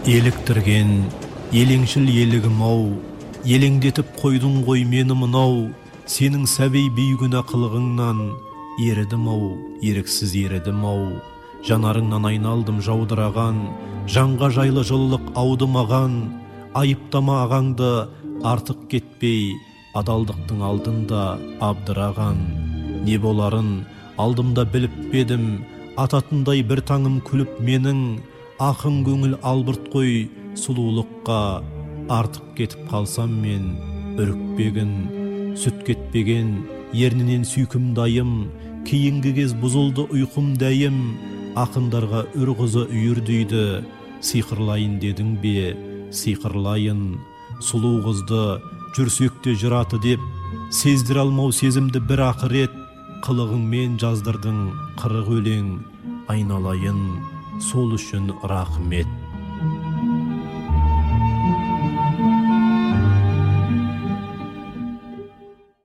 Еліктірген елеңшіл елігім-ау, елеңдетіп қойдың ғой мені мынау, сенің сәбей бейгүнә қылығыңнан ерідім-ау, еріксіз ерідім-ау. Жанарыңнан айналдым жаудыраған, жанға жайлы жылылық ауды маған. Айыптама ағаңды артық кетпей, адалдықтың алдында абдыраған. Не боларын алдымда біліп бедім, ататындай бір таңым күліп менің. Ақын көңіл албырт қой сұлулыққа, артық кетіп қалсам мен үрікпегін. Сүт кетпеген ернінен сүйкім дайым, кейінгі кез бұзылды ұйқым дәйім. Ақындарға үрғызы үйірдейді, сиқырлайын дедің бе, сиқырлайын. Сұлу қызды жүрсекте жыраты деп, сездір алмау сезімді бір ақырет. Қылығыңмен жаздырдың қырық өлең, айналайын сол үшін рахмет.